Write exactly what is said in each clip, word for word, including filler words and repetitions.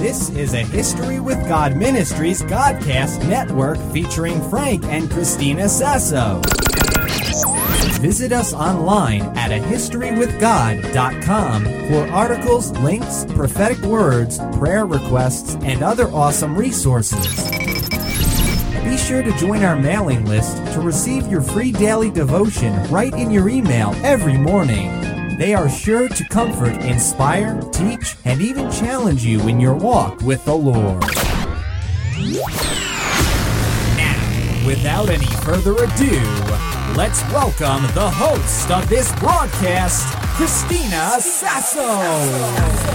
This is a History with God Ministries Godcast network featuring Frank and Christina Sasso. Visit us online at a history with god dot com for articles, links, prophetic words, prayer requests, and other awesome resources. Be sure to join our mailing list to receive your free daily devotion right in your email every morning. They are sure to comfort, inspire, teach, and even challenge you in your walk with the Lord. Now, without any further ado, let's welcome the host of this broadcast, Christina Sasso.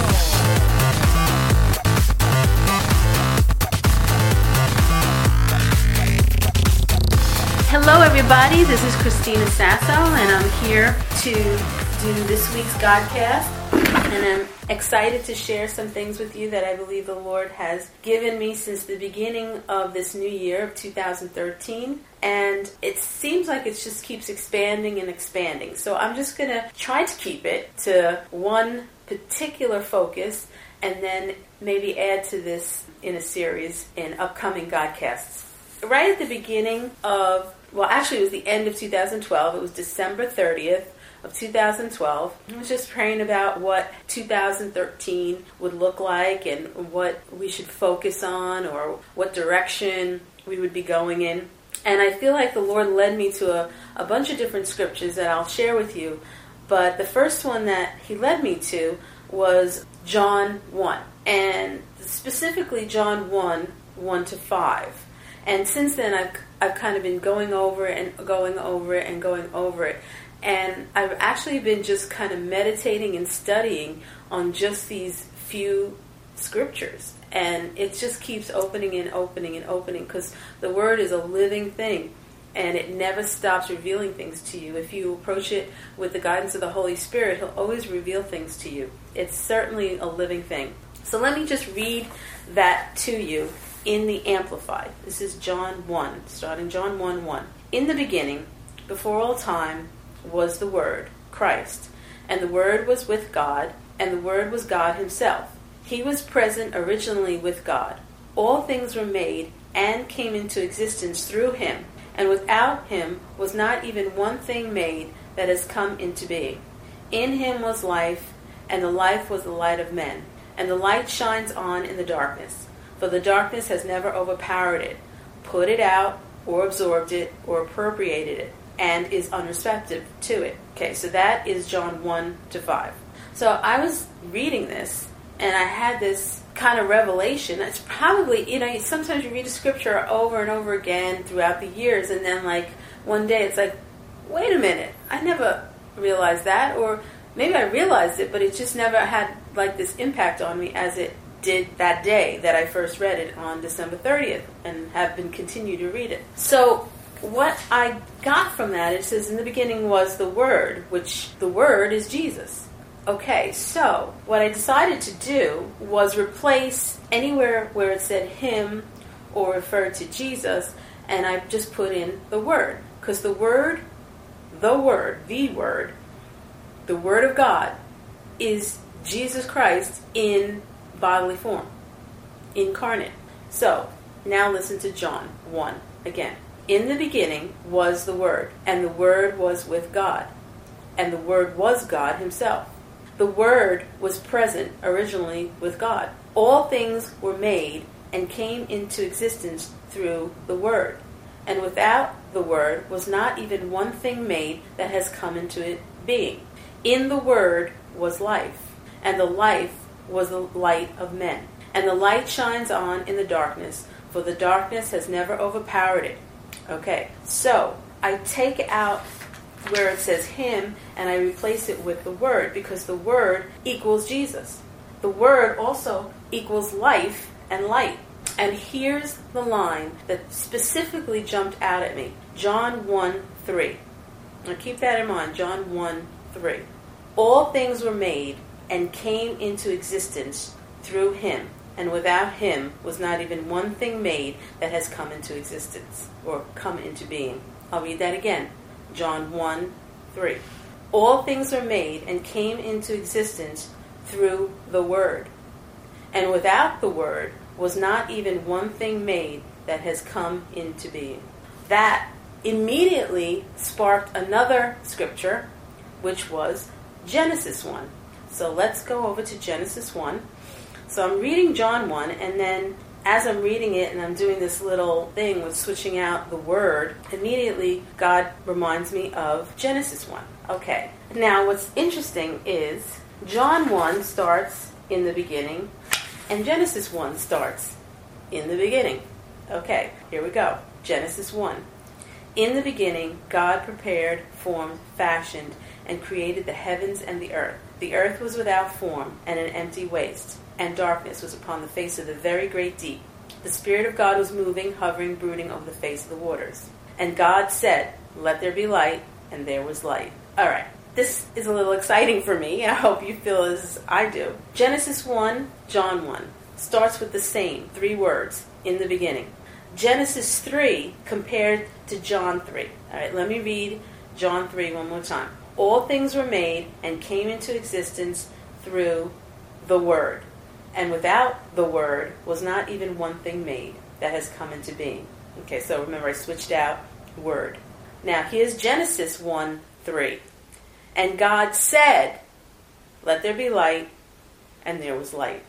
Hello everybody, this is Christina Sasso and I'm here to do this week's Godcast, and I'm excited to share some things with you that I believe the Lord has given me since the beginning of this new year of two thousand thirteen, and it seems like it just keeps expanding and expanding. So I'm just going to try to keep it to one particular focus and then maybe add to this in a series in upcoming Godcasts. Right at the beginning of, well actually it was the end of two thousand twelve, it was December thirtieth of two thousand twelve. I was just praying about what two thousand thirteen would look like and what we should focus on or what direction we would be going in. And I feel like the Lord led me to a, a bunch of different scriptures that I'll share with you. But the first one that He led me to was John one. And specifically John one, one to five. And since then I've, I've kind of been going over it and going over it and going over it. And I've actually been just kind of meditating and studying on just these few scriptures. And it just keeps opening and opening and opening because the Word is a living thing. And it never stops revealing things to you. If you approach it with the guidance of the Holy Spirit, He'll always reveal things to you. It's certainly a living thing. So let me just read that to you in the Amplified. This is John one, starting John one, one. In the beginning, before all time, was the Word, Christ, and the Word was with God, and the Word was God Himself. He was present originally with God. All things were made and came into existence through Him, and without Him was not even one thing made that has come into being. In Him was life, and the life was the light of men, and the light shines on in the darkness, for the darkness has never overpowered it, put it out, or absorbed it, or appropriated it, and is unreceptive to it. Okay, so that is John one to five. So I was reading this, and I had this kind of revelation. It's probably, you know, sometimes you read a scripture over and over again throughout the years, and then like one day it's like, wait a minute, I never realized that, or maybe I realized it, but it just never had like this impact on me as it did that day that I first read it on December thirtieth, and have been continued to read it. So what I got from that, it says in the beginning was the Word, which the Word is Jesus. Okay, so what I decided to do was replace anywhere where it said Him or referred to Jesus, and I just put in the Word. Because the Word, the Word, the Word, the Word of God is Jesus Christ in bodily form, incarnate. So, now listen to John one again. In the beginning was the Word, and the Word was with God, and the Word was God Himself. The Word was present originally with God. All things were made and came into existence through the Word, and without the Word was not even one thing made that has come into it being. In the Word was life, and the life was the light of men. And the light shines on in the darkness, for the darkness has never overpowered it. Okay, so I take out where it says Him and I replace it with the Word, because the Word equals Jesus. The Word also equals life and light. And here's the line that specifically jumped out at me. John one, three. Now keep that in mind, John one, three. All things were made and came into existence through Him, and without Him was not even one thing made that has come into existence or come into being. I'll read that again. John one, three. All things are made and came into existence through the Word, And without the Word was not even one thing made that has come into being. That immediately sparked another scripture, which was Genesis one. So let's go over to Genesis one. So I'm reading John one, and then as I'm reading it and I'm doing this little thing with switching out the word, immediately God reminds me of Genesis one. Okay. Now what's interesting is John one starts in the beginning, and Genesis one starts in the beginning. Okay, here we go. Genesis one. In the beginning, God prepared, formed, fashioned, and created the heavens and the earth. The earth was without form and an empty waste, and darkness was upon the face of the very great deep. The Spirit of God was moving, hovering, brooding over the face of the waters. And God said, "Let there be light," and there was light. All right, this is a little exciting for me. I hope you feel as I do. Genesis one, John one starts with the same three words, in the beginning. Genesis three compared to John three. All right, let me read John three one more time. All things were made and came into existence through the Word. And without the Word was not even one thing made that has come into being. Okay, so remember I switched out Word. Now here's Genesis one three. And God said, "Let there be light," and there was light.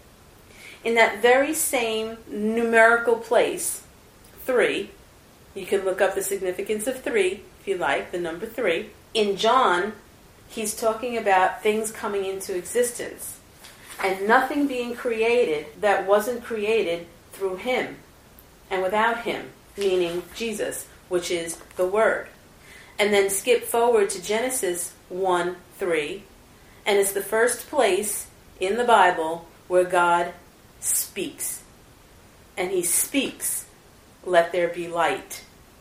In that very same numerical place, three, you can look up the significance of three, if you like, the number three. In John, he's talking about things coming into existence and nothing being created that wasn't created through him and without him, meaning Jesus, which is the Word. And then skip forward to Genesis one three, and it's the first place in the Bible where God speaks. And he speaks, "Let there be light."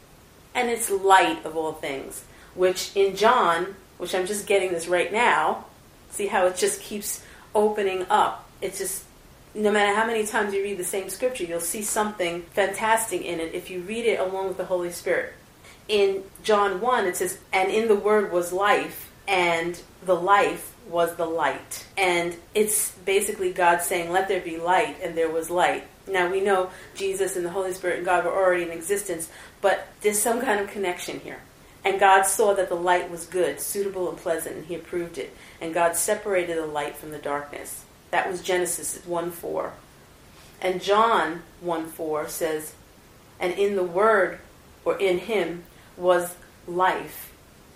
And it's light of all things, which in John, which I'm just getting this right now, see how it just keeps opening up. It's just, no matter how many times you read the same scripture, you'll see something fantastic in it if you read it along with the Holy Spirit. In John one, it says, "And in the Word was life, and the life was the light." And it's basically God saying, "Let there be light," and there was light. Now we know Jesus and the Holy Spirit and God were already in existence, but there's some kind of connection here. And God saw that the light was good, suitable and pleasant, and he approved it. And God separated the light from the darkness. That was Genesis one four. And John one four says, "And in the Word," or in him, "was life,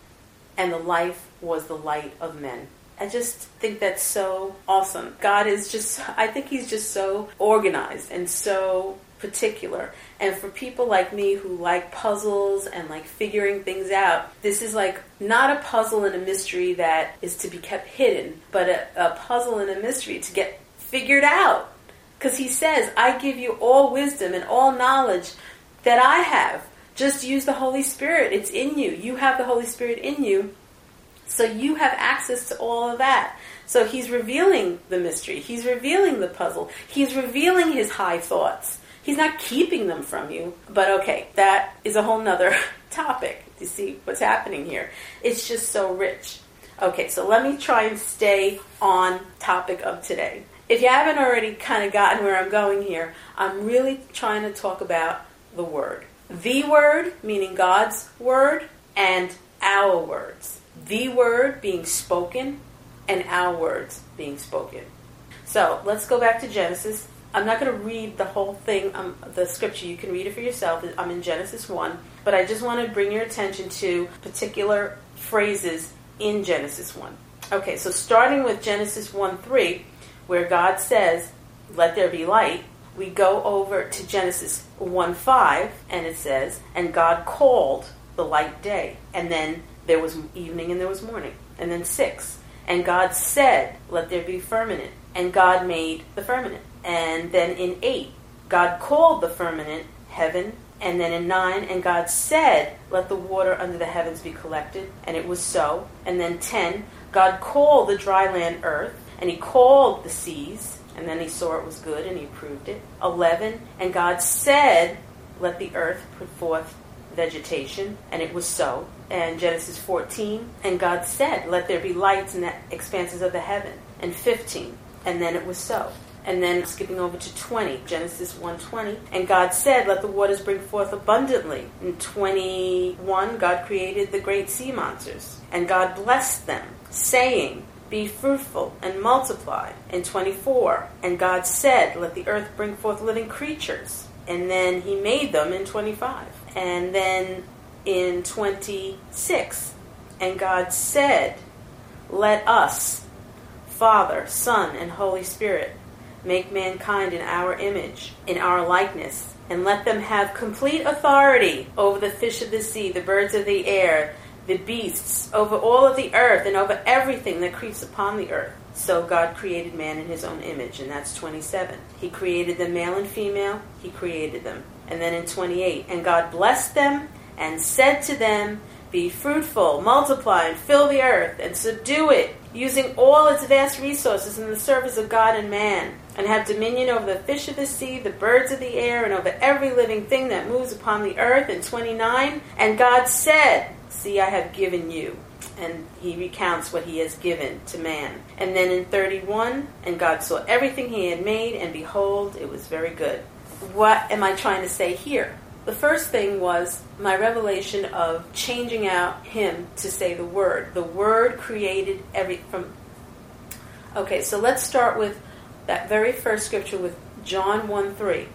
and the life was the light of men." I just think that's so awesome. God is just, I think he's just so organized and so particular. And for people like me who like puzzles and like figuring things out, this is like not a puzzle and a mystery that is to be kept hidden, but a, a puzzle and a mystery to get figured out. Because he says, "I give you all wisdom and all knowledge that I have." Just use the Holy Spirit. It's in you. You have the Holy Spirit in you. So you have access to all of that. So he's revealing the mystery. He's revealing the puzzle. He's revealing his high thoughts. He's not keeping them from you. But okay, that is a whole nother topic to see what's happening here. It's just so rich. Okay, so let me try and stay on topic of today. If you haven't already kind of gotten where I'm going here, I'm really trying to talk about the Word. The Word, meaning God's Word, and our words. The Word being spoken, and our words being spoken. So let's go back to Genesis. I'm not going to read the whole thing, um, the scripture. You can read it for yourself. I'm in Genesis one. But I just want to bring your attention to particular phrases in Genesis one. Okay, so starting with Genesis one three, where God says, "Let there be light," we go over to Genesis one five, and it says, "And God called the light day." And then there was evening and there was morning. And then six, "And God said, let there be firmament." And God made the firmament. And then in eight, God called the firmament heaven. And then in nine, "And God said, let the water under the heavens be collected." And it was so. And then ten, God called the dry land earth. And he called the seas. And then he saw it was good and he approved it. eleven, "And God said, let the earth put forth vegetation," and it was so. And Genesis fourteen, "And God said, let there be lights in the expanses of the heaven." And fifteen, "And then it was so." And then skipping over to twenty, Genesis one twenty. And God said, let the waters bring forth abundantly. In twenty-one, God created the great sea monsters. And God blessed them, saying, be fruitful and multiply. In twenty-four, and God said, let the earth bring forth living creatures. And then he made them in twenty-five. And then in twenty-six, and God said, let us, Father, Son, and Holy Spirit, make mankind in our image, in our likeness, and let them have complete authority over the fish of the sea, the birds of the air, the beasts, over all of the earth, and over everything that creeps upon the earth. So God created man in his own image, and that's twenty-seven. He created them male and female. He created them. And then in twenty-eight, and God blessed them and said to them, be fruitful, multiply, and fill the earth, and subdue it, using all its vast resources in the service of God and man, and have dominion over the fish of the sea, the birds of the air, and over every living thing that moves upon the earth. And twenty-nine, and God said, see, I have given you. And he recounts what he has given to man. And then in thirty-one, and God saw everything he had made, and behold, it was very good. What am I trying to say here? The first thing was my revelation of changing out him to say the word. The word created every from. Okay, so let's start with that very first scripture with John one three.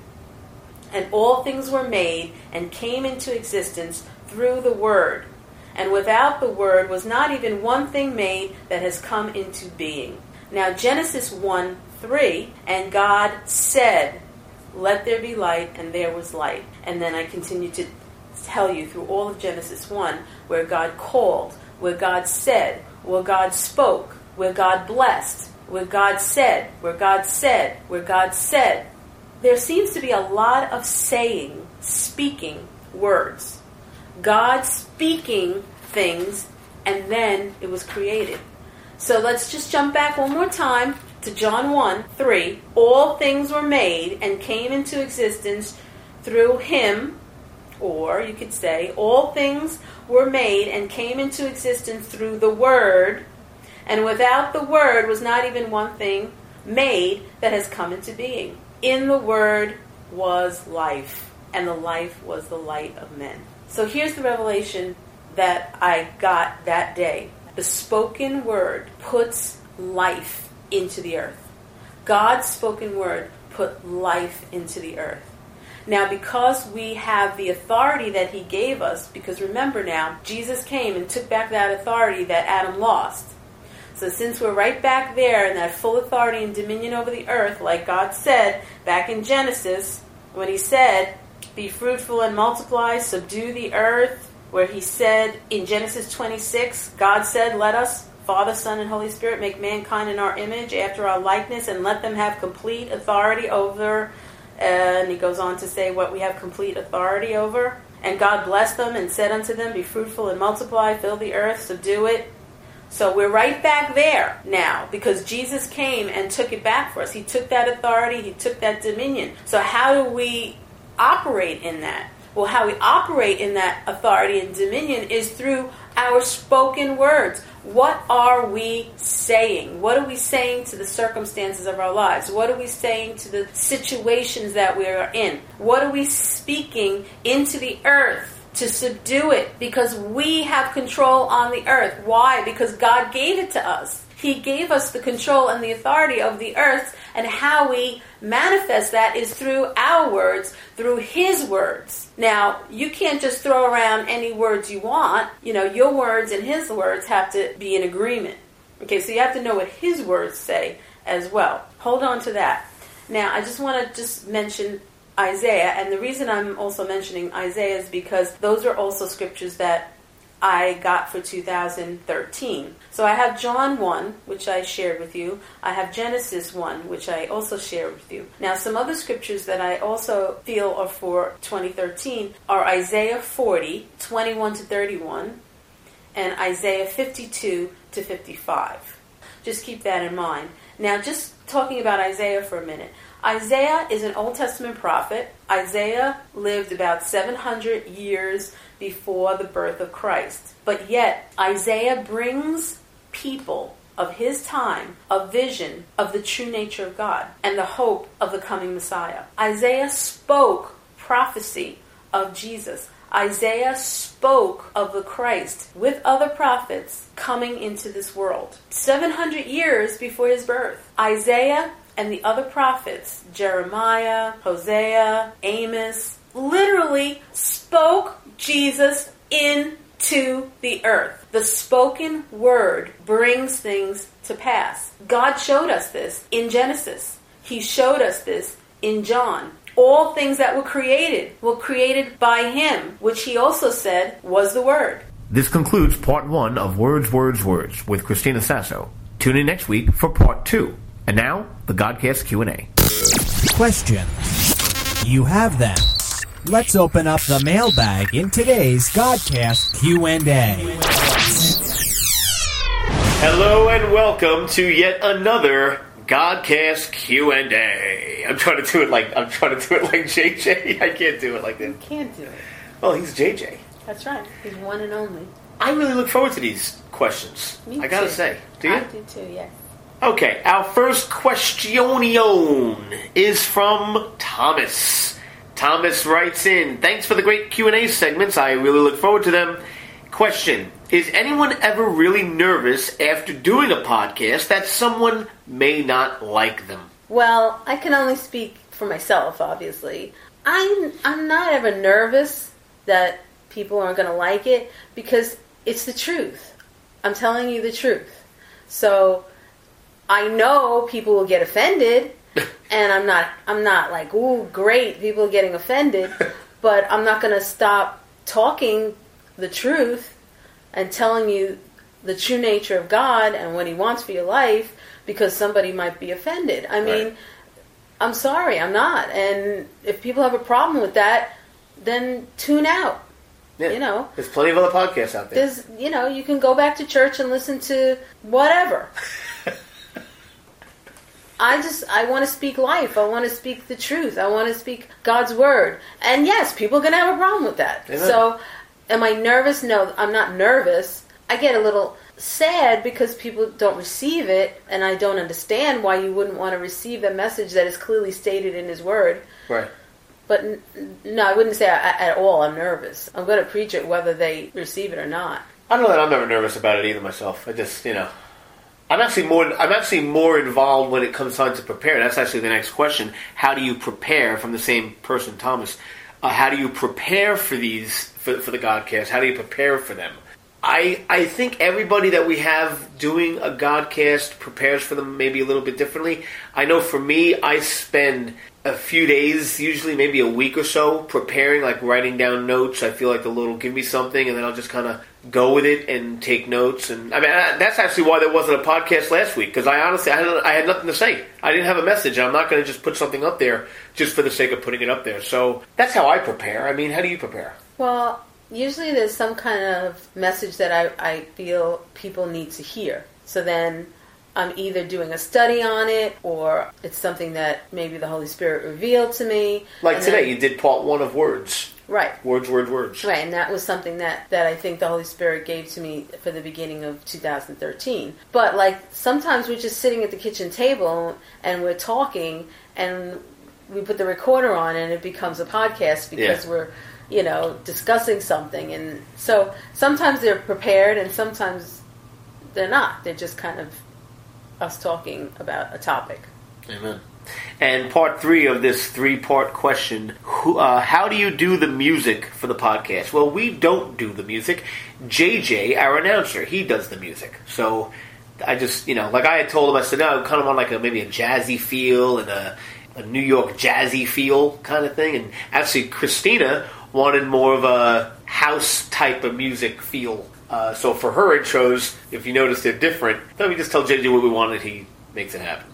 And all things were made and came into existence through the word. And without the word was not even one thing made that has come into being. Now Genesis one three, and God said, let there be light, and there was light. And then I continue to tell you through all of Genesis one, where God called, where God said, where God spoke, where God blessed, where God said, where God said, where God said. There seems to be a lot of saying, speaking words. God speaking things, and then it was created. So let's just jump back one more time to John one three. All things were made and came into existence through him, or you could say, all things were made and came into existence through the word, and without the word was not even one thing made that has come into being. In the word was life, and the life was the light of men. So here's the revelation that I got that day. The spoken word puts life into the earth. God's spoken word put life into the earth. Now, because we have the authority that he gave us, because remember now, Jesus came and took back that authority that Adam lost. So since we're right back there in that full authority and dominion over the earth, like God said back in Genesis, when he said, be fruitful and multiply, subdue the earth, where he said in Genesis twenty-six, God said, let us, Father, Son, and Holy Spirit, make mankind in our image, after our likeness, and let them have complete authority over, and he goes on to say what we have complete authority over. And God blessed them and said unto them, be fruitful and multiply, fill the earth, subdue it. So we're right back there now, because Jesus came and took it back for us. He took that authority, he took that dominion. So how do we operate in that? Well, how we operate in that authority and dominion is through our spoken words. What are we saying? What are we saying to the circumstances of our lives? What are we saying to the situations that we are in? What are we speaking into the earth to subdue it? Because we have control on the earth. Why? Because God gave it to us. He gave us the control and the authority of the earth, and how we manifest that is through our words, through his words. Now, you can't just throw around any words you want. You know, your words and his words have to be in agreement. Okay, so you have to know what his words say as well. Hold on to that. Now, I just want to just mention Isaiah, and the reason I'm also mentioning Isaiah is because those are also scriptures that I got for two thousand thirteen. So I have John one, which I shared with you. I have Genesis one, which I also shared with you. Now, some other scriptures that I also feel are for twenty thirteen are Isaiah forty, twenty-one to thirty-one, and Isaiah fifty-two to fifty-five. Just keep that in mind. Now, just talking about Isaiah for a minute. Isaiah is an Old Testament prophet. Isaiah lived about seven hundred years before the birth of Christ. But yet, Isaiah brings people of his time a vision of the true nature of God and the hope of the coming Messiah. Isaiah spoke prophecy of Jesus. Isaiah spoke of the Christ with other prophets coming into this world. seven hundred years before his birth, Isaiah and the other prophets, Jeremiah, Hosea, Amos, literally spoke Jesus into the earth. The spoken word brings things to pass. God showed us this in Genesis. He showed us this in John. All things that were created were created by him, which he also said was the Word. This concludes part one of Words, Words, Words with Christina Sasso. Tune in next week for part two. And now, the Godcast Q and A. Questions. You have them. Let's open up the mailbag in today's Godcast Q and A. Hello and welcome to yet another Godcast Q and A. I'm trying to do it like I'm trying to do it like J J. I can't do it like that. You can't do it. Well, he's J J. That's right. He's one and only. I really look forward to these questions. Me I gotta too. say. Do you? I do too, yes. Okay, our first question is from Thomas. Thomas writes in, thanks for the great Q and A segments. I really look forward to them. Question, is anyone ever really nervous after doing a podcast that someone may not like them? Well, I can only speak for myself, obviously. I'm, I'm not ever nervous that people aren't going to like it because it's the truth. I'm telling you the truth. So I know people will get offended, and I'm not I'm not like, ooh, great, people are getting offended, but I'm not going to stop talking the truth and telling you the true nature of God and what he wants for your life because somebody might be offended. I mean, right. I'm sorry, I'm not. And if people have a problem with that, then tune out. Yeah. You know, there's plenty of other podcasts out there. There's, you know, you can go back to church and listen to whatever. I just, I want to speak life. I want to speak the truth. I want to speak God's word. And yes, people are going to have a problem with that. Amen. So, am I nervous? No, I'm not nervous. I get a little sad because people don't receive it, and I don't understand why you wouldn't want to receive a message that is clearly stated in his word. Right. But n- no, I wouldn't say I, at all I'm nervous. I'm going to preach it whether they receive it or not. I don't know that I'm never nervous about it either myself. I just, you know, I'm actually more I'm actually more involved when it comes time to prepare. That's actually the next question. How do you prepare, from the same person, Thomas? Uh, how do you prepare for these, for, for the Godcast? How do you prepare for them? I I think everybody that we have doing a Godcast prepares for them maybe a little bit differently. I know for me, I spend a few days, usually maybe a week or so, preparing, like writing down notes. I feel like the Lord will give me something, and then I'll just kind of go with it and take notes. And I mean, I, that's actually why there wasn't a podcast last week, because I honestly, I had, I had nothing to say. I didn't have a message, and I'm not going to just put something up there just for the sake of putting it up there. So that's how I prepare. I mean, how do you prepare? Well, usually there's some kind of message that I, I feel people need to hear. So then I'm either doing a study on it, or it's something that maybe the Holy Spirit revealed to me. Like and today, then, you did part one of words. Right. Words, words, words. Right, and that was something that, that I think the Holy Spirit gave to me for the beginning of two thousand thirteen. But, like, sometimes we're just sitting at the kitchen table and we're talking, and we put the recorder on and it becomes a podcast because yeah. we're, you know, discussing something. And so sometimes they're prepared and sometimes they're not. They're just kind of us talking about a topic. Amen. And part three of this three-part question, who, uh, how do you do the music for the podcast? Well, we don't do the music. J J, our announcer, he does the music. So I just, you know, like I had told him, I said, no, I kind of want like a, maybe a jazzy feel and a, a New York jazzy feel kind of thing. And actually, Christina wanted more of a house type of music feel. Uh, so for her intros, if you notice they're different, then we just tell J J what we want and he makes it happen.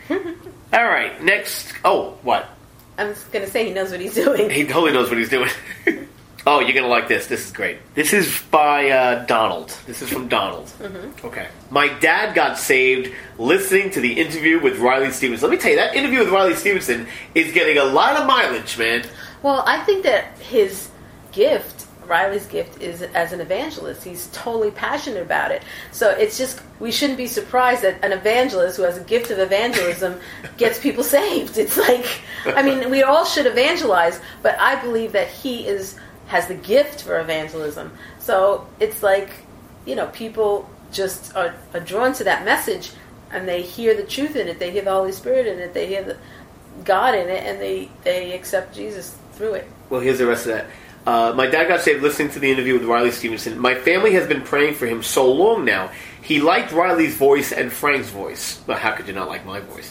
All right, next. Oh, what? I'm just going to say he knows what he's doing. He totally knows what he's doing. Oh, you're going to like this. This is great. This is by uh, Donald. This is from Donald. Mm-hmm. Okay. My dad got saved listening to the interview with Riley Stevenson. Let me tell you, that interview with Riley Stevenson is getting a lot of mileage, man. Well, I think that his gift Riley's gift is as an evangelist. He's totally passionate about it. So it's just, we shouldn't be surprised that an evangelist who has a gift of evangelism gets people saved. It's like, I mean, we all should evangelize, but I believe that he is has the gift for evangelism. So it's like, you know, people just are, are drawn to that message, and they hear the truth in it. They hear the Holy Spirit in it. They hear the God in it, and they, they accept Jesus through it. Well, here's the rest of that. Uh, my dad got saved listening to the interview with Riley Stevenson. My family has been praying for him so long now. He liked Riley's voice and Frank's voice. Well, how could you not like my voice?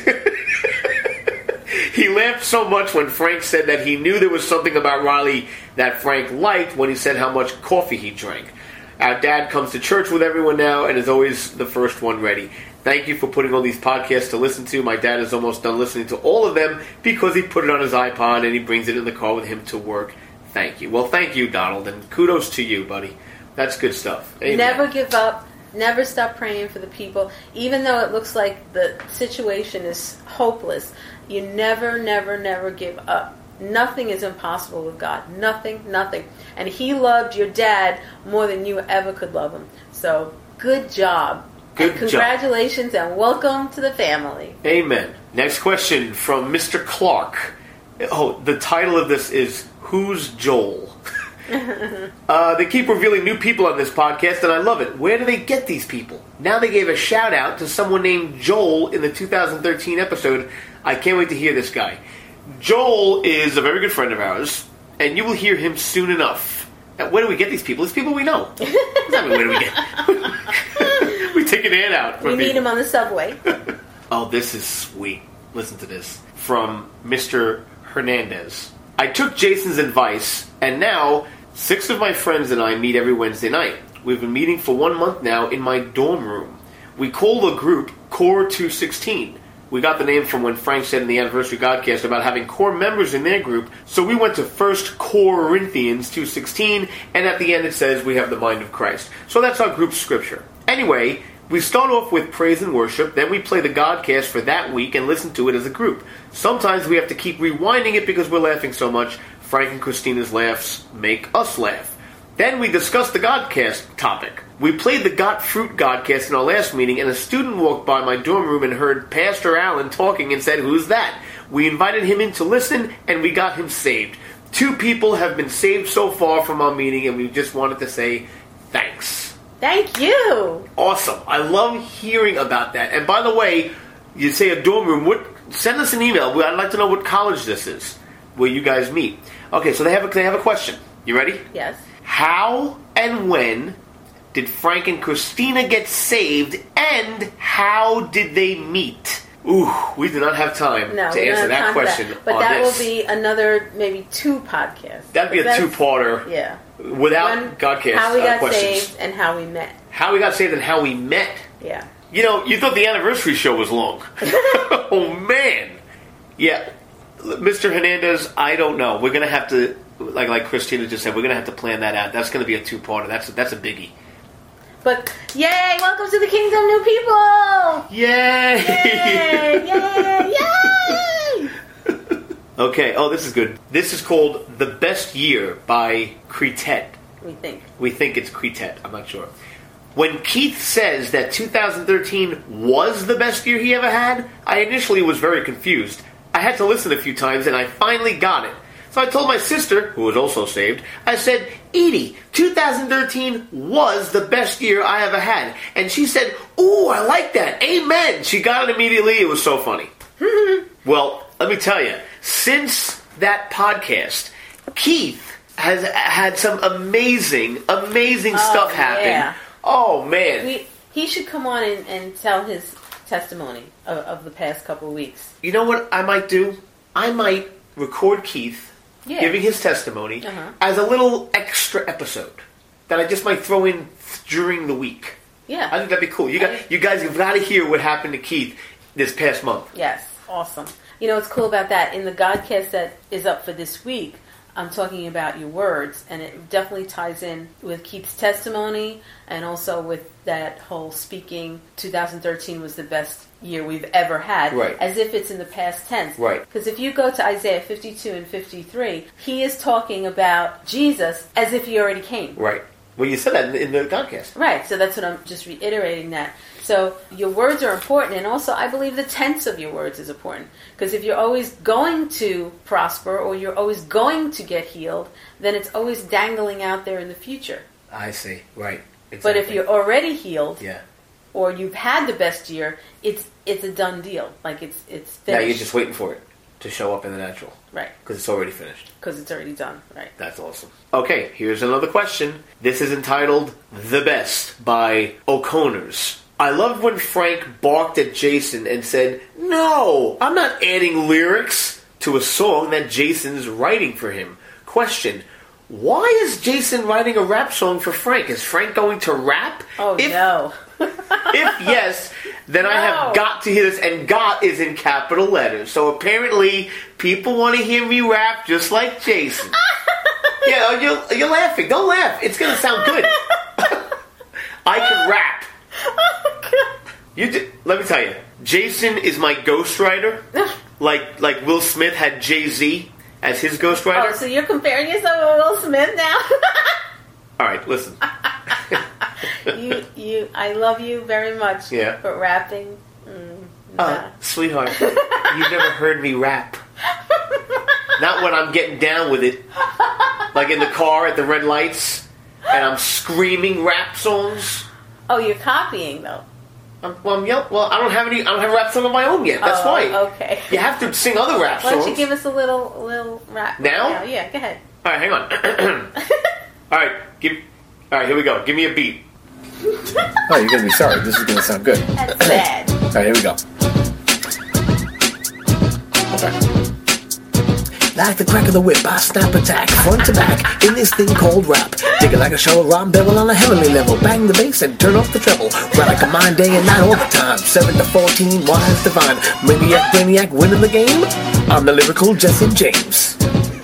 He laughed so much when Frank said that he knew there was something about Riley that Frank liked when he said how much coffee he drank. Our dad comes to church with everyone now and is always the first one ready. Thank you for putting all these podcasts to listen to. My dad is almost done listening to all of them because he put it on his iPod and he brings it in the car with him to work. Thank you. Well, thank you, Donald, and kudos to you, buddy. That's good stuff. Amen. Never give up. Never stop praying for the people. Even though it looks like the situation is hopeless, you never, never, never give up. Nothing is impossible with God. Nothing, nothing. And he loved your dad more than you ever could love him. So, good job. Good and congratulations job. And welcome to the family. Amen. Next question from Mister Clark. Oh, the title of this is Who's Joel? uh, they keep revealing new people on this podcast, and I love it. Where do they get these people? Now they gave a shout out to someone named Joel in the two thousand thirteen episode. I can't wait to hear this guy. Joel is a very good friend of ours, and you will hear him soon enough. Now, where do we get these people? It's people we know. What does that mean, where do we get? We take an ad out. We meet him on the subway. Oh, this is sweet. Listen to this. From Mister Hernandez. I took Jason's advice, and now six of my friends and I meet every Wednesday night. We've been meeting for one month now in my dorm room. We call the group Core two sixteen. We got the name from when Frank said in the Anniversary Godcast about having core members in their group, so we went to First Corinthians two sixteen, and at the end it says we have the mind of Christ. So that's our group's scripture. Anyway, we start off with praise and worship, then we play the Godcast for that week and listen to it as a group. Sometimes we have to keep rewinding it because we're laughing so much. Frank and Christina's laughs make us laugh. Then we discuss the Godcast topic. We played the Got Fruit Godcast in our last meeting, and a student walked by my dorm room and heard Pastor Allen talking and said, "Who's that?" We invited him in to listen, and we got him saved. Two people have been saved so far from our meeting, and we just wanted to say thanks. Thank you. Awesome. I love hearing about that. And by the way, you say a dorm room. What? Send us an email. I'd like to know what college this is, where you guys meet. Okay, so they have a, they have a question. You ready? Yes. How and when did Frank and Christina get saved, and how did they meet? Ooh, we do not have time no, to answer that question that. But on that this. will be another, maybe two podcasts. That'd be a two-parter. Yeah. Without when, Godcast how we got uh, questions. saved and how we met. How we got saved and how we met. Yeah. You know, you thought the anniversary show was long. Oh, man. Yeah. Mister Hernandez, I don't know. We're going to have to, like like Christina just said, we're going to have to plan that out. That's going to be a two-parter. That's a, that's a biggie. But, yay, welcome to the kingdom, new people! Yay! Yay! Yay! Yay! Okay, oh, this is good. This is called The Best Year by Cretet. We think. We think it's Cretet. I'm not sure. When Keith says that two thousand thirteen was the best year he ever had, I initially was very confused. I had to listen a few times, and I finally got it. So I told my sister, who was also saved, I said, Edie, two thousand thirteen was the best year I ever had. And she said, ooh, I like that. Amen. She got it immediately. It was so funny. Well, let me tell you, since that podcast, Keith has had some amazing, amazing oh, stuff happen. Yeah. Oh, man. We, he should come on and, and tell his testimony of, of the past couple of weeks. You know what I might do? I might record Keith yeah. giving his testimony uh-huh. as a little extra episode that I just might throw in during the week. Yeah. I think that'd be cool. You guys, you guys have got to hear what happened to Keith this past month. Yes. Awesome. You know what's cool about that? In the Godcast that is up for this week, I'm talking about your words, and it definitely ties in with Keith's testimony and also with that whole speaking two thousand thirteen was the best year we've ever had, right. as if it's in the past tense. Right. Because if you go to Isaiah fifty-two and fifty-three, he is talking about Jesus as if he already came. Right. Well, you said that in the podcast. Right, so that's what I'm just reiterating that. So your words are important, and also I believe the tense of your words is important. Because if you're always going to prosper or you're always going to get healed, then it's always dangling out there in the future. I see, right. Exactly. But if you're already healed, yeah. or you've had the best year, it's it's a done deal. Like it's it's finished. Now you're just waiting for it to show up in the natural. Right. Because it's already finished. Because it's already done, right. That's awesome. Okay, here's another question. This is entitled The Best by O'Connors. I loved when Frank barked at Jason and said, "No, I'm not adding lyrics to a song that Jason's writing for him." Question. Why is Jason writing a rap song for Frank? Is Frank going to rap? Oh, if, no. If yes, then no. I have got to hear this, and "got" is in capital letters. So apparently, people want to hear me rap just like Jason. Yeah, you're, you're laughing. Don't laugh. It's going to sound good. I can rap. You do, let me tell you, Jason is my ghostwriter. Like like Will Smith had Jay-Z as his ghostwriter. Oh, so you're comparing yourself with Will Smith now? All right, listen. you, you, I love you very much. Yeah. But rapping, mm, nah. Uh, sweetheart, you've never heard me rap. Not when I'm getting down with it, like in the car at the red lights, and I'm screaming rap songs. Oh, you're copying though. I'm, well, I'm yell- well, I don't have any. I don't have a rap song of my own yet. That's oh, why. Okay. You have to sing other rap Why songs. don't you give us a little, little rap now? now? Yeah, go ahead. All right, hang on. All right, give. All right, here we go. Give me a beat. Oh, you're gonna be sorry. This is gonna sound good. That's bad. All right, here we go. Okay. Like the crack of the whip, I snap attack, front to back, in this thing called rap. Dig it like a shovel, rhyme bevel on a heavenly level. Bang the bass and turn off the treble. Rap like a mind day and night all the time. seven to fourteen, wise divine. Maniac, brainiac, winning the game. I'm the lyrical Jesse James.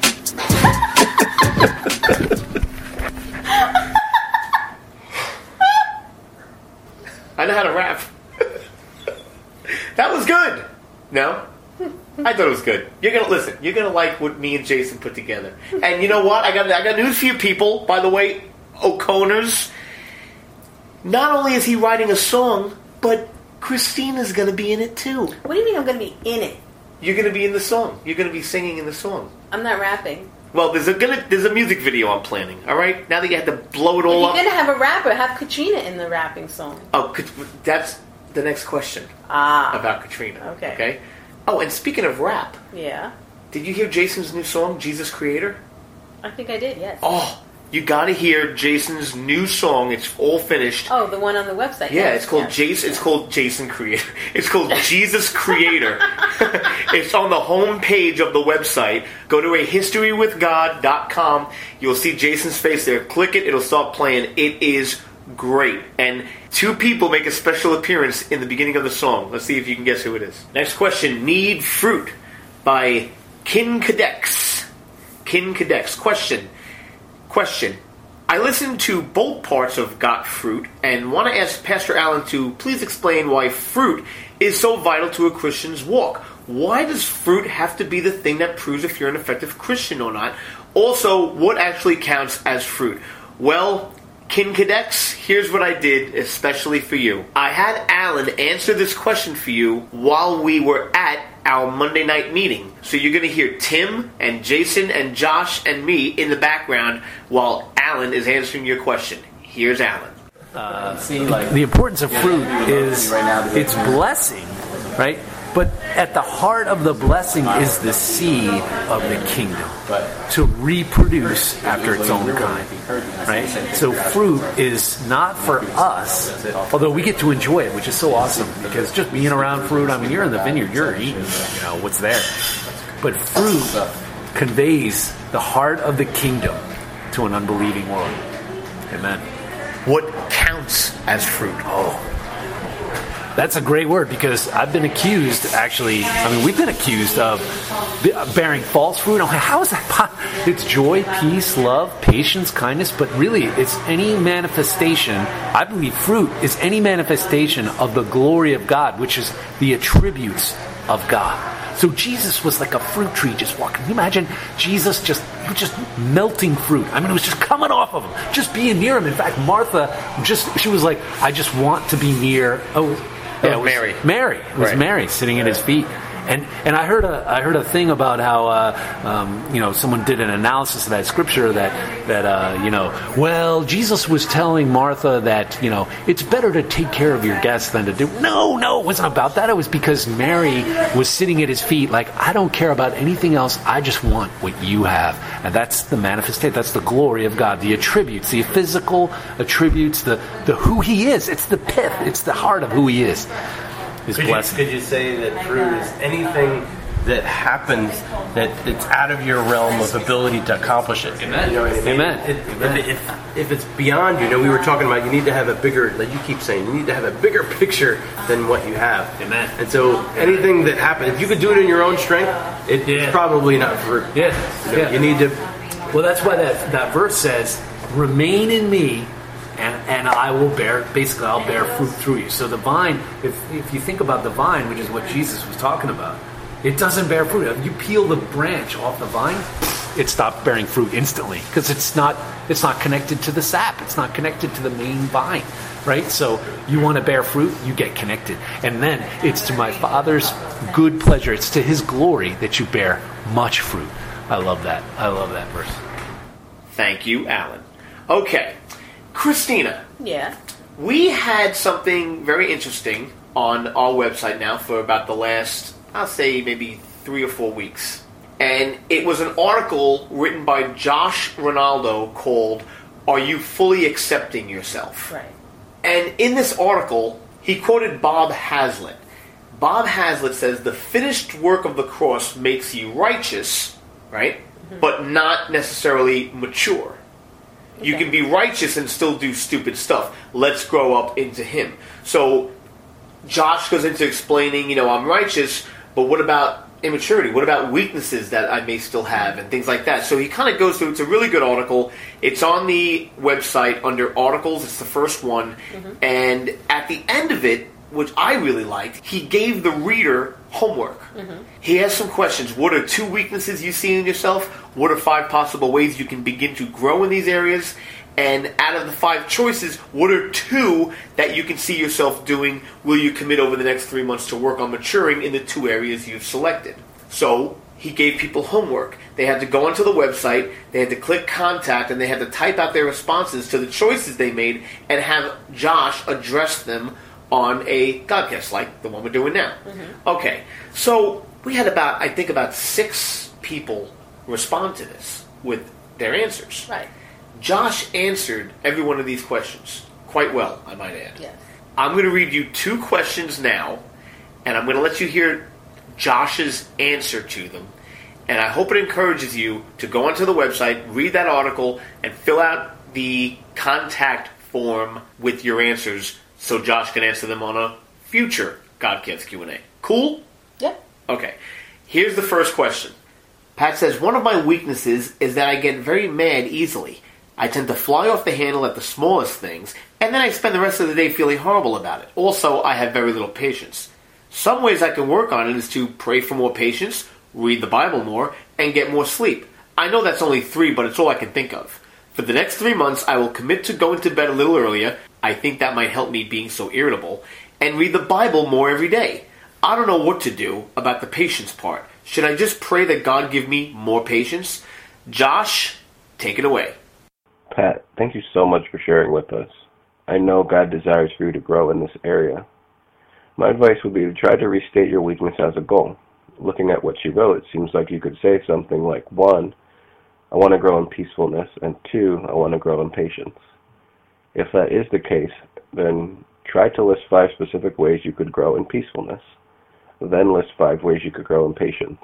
I know how to rap. That was good. No? I thought it was good. You're gonna listen. You're gonna like what me and Jason put together. And you know what? I got I got news for you people. By the way, O'Connors. Not only is he writing a song, but Christina's gonna be in it too. What do you mean I'm going to be in it? You're gonna be in the song. You're gonna be singing in the song. I'm not rapping. Well, there's a gonna there's a music video I'm planning. All right. Now that you had to blow it all If up. you're going to have a rapper, have Katrina in the rapping song. Oh, that's the next question. Ah. About Katrina. Okay. Okay. Oh, and speaking of rap, Yeah. did you hear Jason's new song, Jesus Creator? I think I did, yes. Oh, you gotta hear Jason's new song. It's all finished. Oh, the one on the website. Yeah, yes, it's called yes. Jason. It's called Jason Creator. It's called Jesus Creator. It's on the home page of the website. Go to a history with god dot com. You'll see Jason's face there. Click it. It'll start playing. It is great. And two people make a special appearance in the beginning of the song. Let's see if you can guess who it is. Next question. Need Fruit by Kin Cadex. Kin Cadex. Question. Question. I listened to both parts of Got Fruit and want to ask Pastor Allen to please explain why fruit is so vital to a Christian's walk. Why does fruit have to be the thing that proves if you're an effective Christian or not? Also, what actually counts as fruit? Well, Kin Cadex, here's what I did especially for you. I had Alan answer this question for you while we were at our Monday night meeting. So you're going to hear Tim and Jason and Josh and me in the background while Alan is answering your question. Here's Alan. Uh, the importance of fruit is its blessing, right? But at the heart of the blessing is the seed of the kingdom to reproduce after its own kind, right? So fruit is not for us, although we get to enjoy it, which is so awesome because just being around fruit, I mean, you're in the vineyard, you're eating, you know, what's there. But fruit conveys the heart of the kingdom to an unbelieving world. Amen. What counts as fruit? Oh. That's a great word, because I've been accused, actually, I mean, we've been accused of bearing false fruit. How is that possible? It's joy, peace, love, patience, kindness, but really it's any manifestation. I believe fruit is any manifestation of the glory of God, which is the attributes of God. So Jesus was like a fruit tree just walking. Can you imagine Jesus just he was just melting fruit? I mean, it was just coming off of him, just being near him. In fact, Martha, just she was like, I just want to be near. Oh, yeah, it was Mary. Mary. It was Right. Mary sitting at his feet. And and I heard a I heard a thing about how uh, um, you know someone did an analysis of that scripture that that uh, you know well Jesus was telling Martha that you know it's better to take care of your guests than to do no no it wasn't about that. It was because Mary was sitting at his feet like, I don't care about anything else, I just want what you have. And that's the manifestation, that's the glory of God, the attributes, the physical attributes, the the who he is. It's the pith, it's the heart of who he is. His Could you, blessing. could you say that fruit is anything that happens that it's out of your realm of ability to accomplish it? Amen. You know what I mean? Amen. It, Amen. If, if, if it's beyond you, you know, we were talking about you need to have a bigger, like you keep saying, you need to have a bigger picture than what you have. Amen. And so anything that happens, if you could do it in your own strength, it, Yeah. it's probably not fruit. Yeah. You know, yeah. you need to... Well, that's why that, that verse says, remain in me, and, and I will bear, basically, I'll bear fruit through you. So the vine, if, if you think about the vine, which is what Jesus was talking about, it doesn't bear fruit. If you peel the branch off the vine, it stops bearing fruit instantly, because it's not, it's not connected to the sap. It's not connected to the main vine, right? So you want to bear fruit, you get connected. And then it's to my Father's good pleasure. It's to his glory that you bear much fruit. I love that. I love that verse. Thank you, Alan. Okay, Christina, Yeah. we had something very interesting on our website now for about the last, I'll say maybe three or four weeks. And it was an article written by Josh Ronaldo called, Are You Fully Accepting Yourself? Right. And in this article, he quoted Bob Hazlitt. Bob Hazlitt says, the finished work of the cross makes you righteous, right? Mm-hmm. But not necessarily mature. Okay. You can be righteous and still do stupid stuff. Let's grow up into him. So Josh goes into explaining, you know, I'm righteous, but what about immaturity? What about weaknesses that I may still have and things like that? So he kind of goes through, it's a really good article. It's on the website under articles. It's the first one. Mm-hmm. And at the end of it, which I really liked, he gave the reader homework. Mm-hmm. He has some questions. What are two weaknesses you see in yourself? What are five possible ways you can begin to grow in these areas? And out of the five choices, what are two that you can see yourself doing? Will you commit over the next three months to work on maturing in the two areas you've selected? So he gave people homework. They had to go onto the website, they had to click contact, and they had to type out their responses to the choices they made and have Josh address them on a Godcast, like the one we're doing now. Mm-hmm. Okay, so we had about, I think about six people respond to this with their answers. Right. Josh answered every one of these questions quite well, I might add. Yes. I'm going to read you two questions now, and I'm going to let you hear Josh's answer to them. And I hope it encourages you to go onto the website, read that article, and fill out the contact form with your answers so Josh can answer them on a future Godcast Q and A. Cool? Yeah. Okay. Here's the first question. Pat says, one of my weaknesses is that I get very mad easily. I tend to fly off the handle at the smallest things, and then I spend the rest of the day feeling horrible about it. Also, I have very little patience. Some ways I can work on it is to pray for more patience, read the Bible more, and get more sleep. I know that's only three, but it's all I can think of. For the next three months, I will commit to going to bed a little earlier. I think that might help me being so irritable, and read the Bible more every day. I don't know what to do about the patience part. Should I just pray that God give me more patience? Josh, take it away. Pat, thank you so much for sharing with us. I know God desires for you to grow in this area. My advice would be to try to restate your weakness as a goal. Looking at what you wrote, it seems like you could say something like, one, I want to grow in peacefulness, and two, I want to grow in patience. If that is the case, then try to list five specific ways you could grow in peacefulness. Then list five ways you could grow in patience.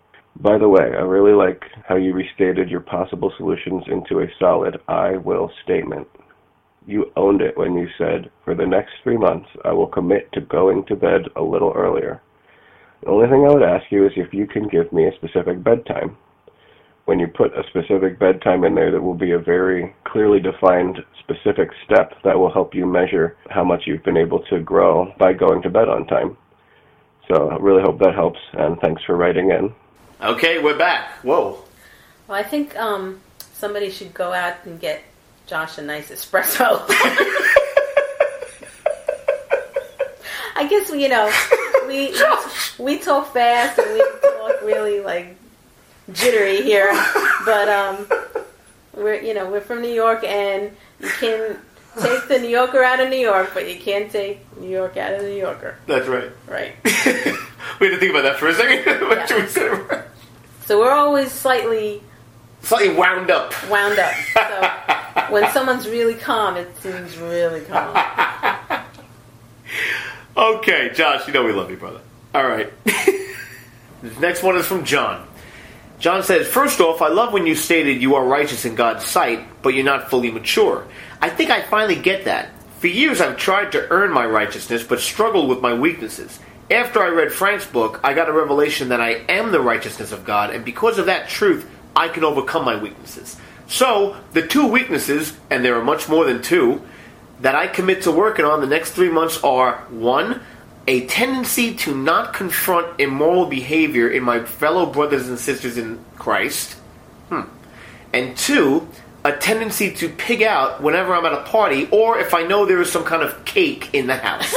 By the way, I really like how you restated your possible solutions into a solid I will statement. You owned it when you said, for the next three months, I will commit to going to bed a little earlier. The only thing I would ask you is if you can give me a specific bedtime. When you put a specific bedtime in there, that will be a very clearly defined specific step that will help you measure how much you've been able to grow by going to bed on time. So I really hope that helps, and thanks for writing in. Okay, we're back. Whoa. Well, I think um, somebody should go out and get Josh a nice espresso. I guess, you know, we we talk fast and we talk really, like, jittery here. But, um, we're, you know, we're from New York, and you can take the New Yorker out of New York, but you can't take New York out of the New Yorker. That's right. Right. We had to think about that for a second. Yeah. We said it right. So we're always slightly... Slightly wound up. Wound up. So when someone's really calm, it seems really calm. Okay, Josh, you know we love you, brother. All right. This next one is from John. John says, first off, I love when you stated you are righteous in God's sight, but you're not fully mature. I think I finally get that. For years I've tried to earn my righteousness, but struggled with my weaknesses. After I read Frank's book, I got a revelation that I am the righteousness of God, and because of that truth, I can overcome my weaknesses. So, the two weaknesses, and there are much more than two, that I commit to working on the next three months are, one, a tendency to not confront immoral behavior in my fellow brothers and sisters in Christ, hmm. and two, a tendency to pig out whenever I'm at a party, or if I know there is some kind of cake in the house.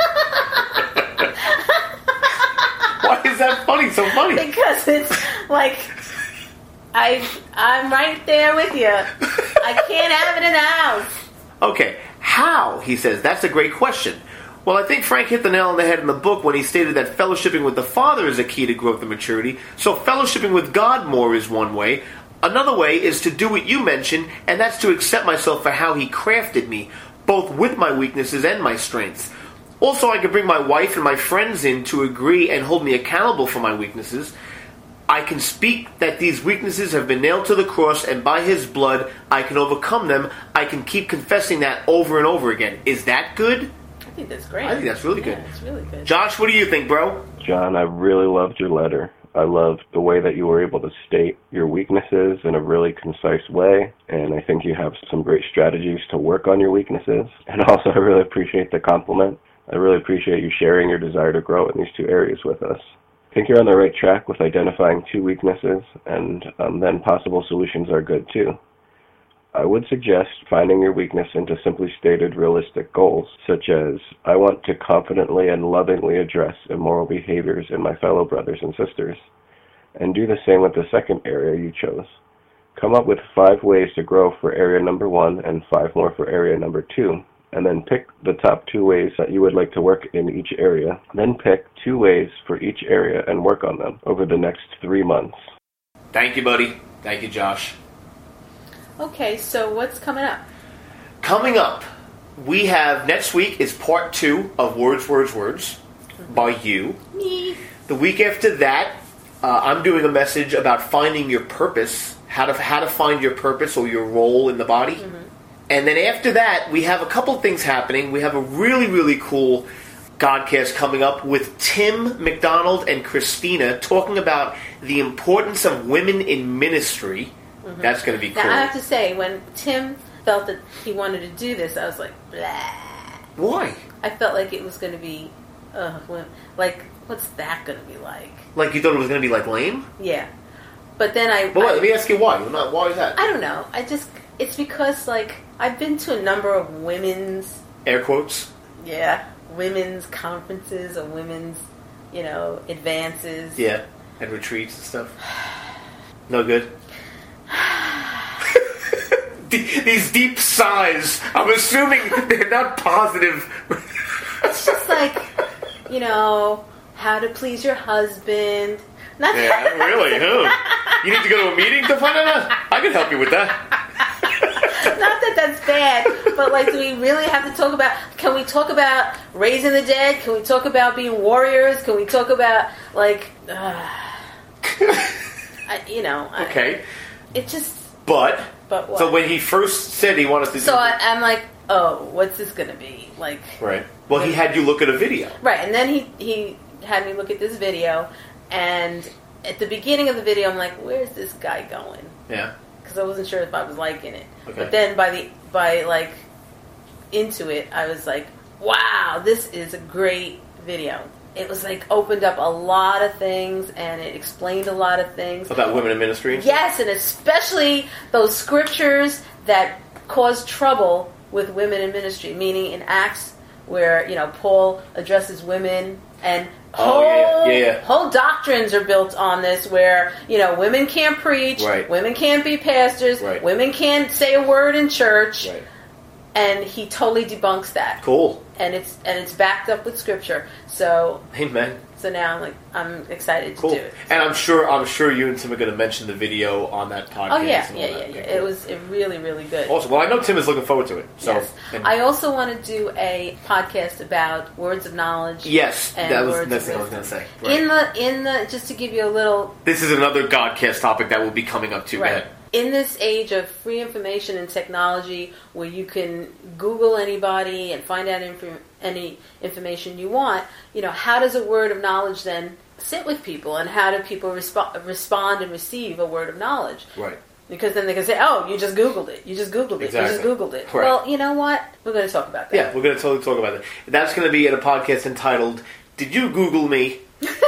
Why is that funny? So funny? Because it's like, I, I'm right there with you. I can't have it in the house. Okay, how? He says, that's a great question. Well, I think Frank hit the nail on the head in the book when he stated that fellowshipping with the Father is a key to growth and maturity. So fellowshipping with God more is one way. Another way is to do what you mentioned, and that's to accept myself for how He crafted me, both with my weaknesses and my strengths. Also, I can bring my wife and my friends in to agree and hold me accountable for my weaknesses. I can speak that these weaknesses have been nailed to the cross, and by His blood, I can overcome them. I can keep confessing that over and over again. Is that good? I think that's great. I think that's really good. Yeah, it's really good. Josh, what do you think, bro? John, I really loved your letter. I loved the way that you were able to state your weaknesses in a really concise way, and I think you have some great strategies to work on your weaknesses. And also, I really appreciate the compliment. I really appreciate you sharing your desire to grow in these two areas with us. I think you're on the right track with identifying two weaknesses, and um, then possible solutions are good too. I would suggest finding your weakness into simply stated realistic goals, such as, I want to confidently and lovingly address immoral behaviors in my fellow brothers and sisters, and do the same with the second area you chose. Come up with five ways to grow for area number one and five more for area number two, and then pick the top two ways that you would like to work in each area. Then pick two ways for each area and work on them over the next three months. Thank you, buddy. Thank you, Josh. Okay, so what's coming up? Coming up, we have, next week is part two of Words, Words, Words mm-hmm. by you. Me. The week after that, uh, I'm doing a message about finding your purpose, how to how to find your purpose or your role in the body. Mm-hmm. And then after that, we have a couple things happening. We have a really, really cool Godcast coming up with Tim McDonald and Christina talking about the importance of women in ministry. Mm-hmm. That's going to be cool. Now, I have to say, when Tim felt that he wanted to do this, I was like, blah. Why? I felt like it was going to be, uh, like, what's that going to be like? Like you thought it was going to be, like, lame? Yeah. But then I... But wait, I, let me ask you why. Why is that? I don't know. I just... It's because, like, I've been to a number of women's... Air quotes? Yeah. Women's conferences or women's, you know, advances. Yeah. And retreats and stuff. No good? These deep sighs. I'm assuming they're not positive. It's just like, you know, how to please your husband. Not yeah, really? Huh? You need to go to a meeting to find out? I can help you with that. Not that that's bad, but like, do we really have to talk about, can we talk about raising the dead? Can we talk about being warriors? Can we talk about, like, uh, I, you know. Okay. I, it just... But, but what? So when he first said he wanted to So do I, I'm like, oh, what's this going to be? Like, right. Well, he had you look at a video. Right, and then he, he had me look at this video, and at the beginning of the video, I'm like, where's this guy going? Yeah. Because I wasn't sure if I was liking it. Okay. But then by the by, like, into it, I was like, wow, this is a great video. It was like opened up a lot of things, and it explained a lot of things about women in ministry. Yes, and especially those scriptures that cause trouble with women in ministry. Meaning in Acts, where you know Paul addresses women, and whole oh, yeah, yeah, yeah. whole doctrines are built on this, where you know women can't preach, right. women can't be pastors, right. women can't say a word in church. Right. And he totally debunks that. Cool. And it's and it's backed up with scripture. So amen. So now I'm like I'm excited to cool. do it. And I'm sure I'm sure you and Tim are going to mention the video on that podcast. Oh yeah, yeah, yeah, yeah. yeah. Cool. It was it really really good. Awesome. Well, I know Tim is looking forward to it. So yes. and I also want to do a podcast about words of knowledge. Yes, and that was words that's of what I was going to say. Right. In the in the just to give you a little. This is another Godcast topic that will be coming up too. Right. Go ahead. In this age of free information and technology, where you can Google anybody and find out inf- any information you want, you know, how does a word of knowledge then sit with people, and how do people resp- respond and receive a word of knowledge? Right. Because then they can say, "Oh, you just Googled it. You just Googled it. Exactly. You just Googled it." Right. Well, you know what? We're going to talk about that. Yeah, we're going to totally talk about that. That's going to be in a podcast entitled "Did You Google Me?"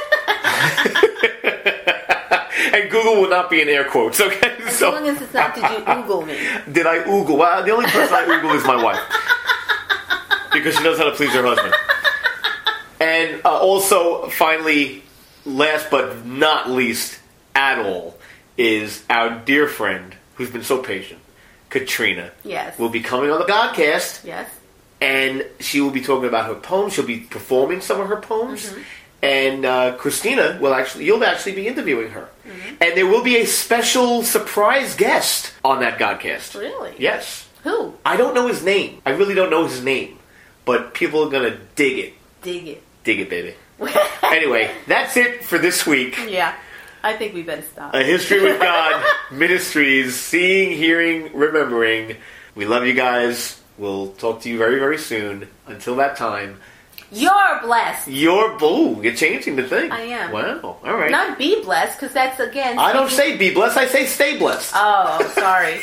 And Google will not be in air quotes, okay? As so, long as it's not, did you Google me? Did I Oogle? Well, the only person I Oogle is my wife. Because she knows how to please her husband. And uh, also, finally, last but not least at all, is our dear friend, who's been so patient, Katrina. Yes. Will be coming on the Godcast. Yes. And she will be talking about her poems. She'll be performing some of her poems. Mm-hmm. And uh, Christina will actually, you'll actually be interviewing her. Mm-hmm. And there will be a special surprise guest on that Godcast. Really? Yes. Who? I don't know his name. I really don't know his name. But people are going to dig it. Dig it. Dig it, baby. Anyway, that's it for this week. Yeah. I think we better stop. A History with God Ministries. Seeing, hearing, remembering. We love you guys. We'll talk to you very, very soon. Until that time. You're blessed. You're, ooh, you're changing the thing. I am. Wow. All right. Not be blessed, because that's, again... I don't say be blessed. I say stay blessed. Oh, sorry.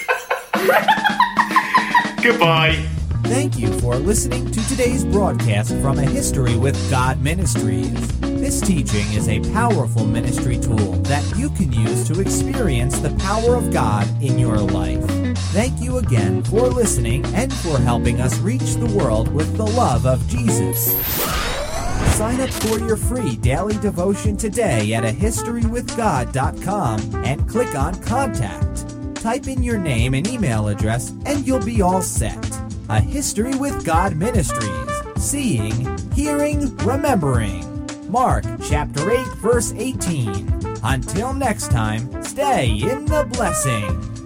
Goodbye. Thank you for listening to today's broadcast from A History with God Ministries. This teaching is a powerful ministry tool that you can use to experience the power of God in your life. Thank you again for listening and for helping us reach the world with the love of Jesus. Sign up for your free daily devotion today at a history with god dot com and click on Contact. Type in your name and email address and you'll be all set. A History with God Ministries. Seeing, hearing, remembering. Mark chapter eight, verse eighteen. Until next time, stay in the blessing.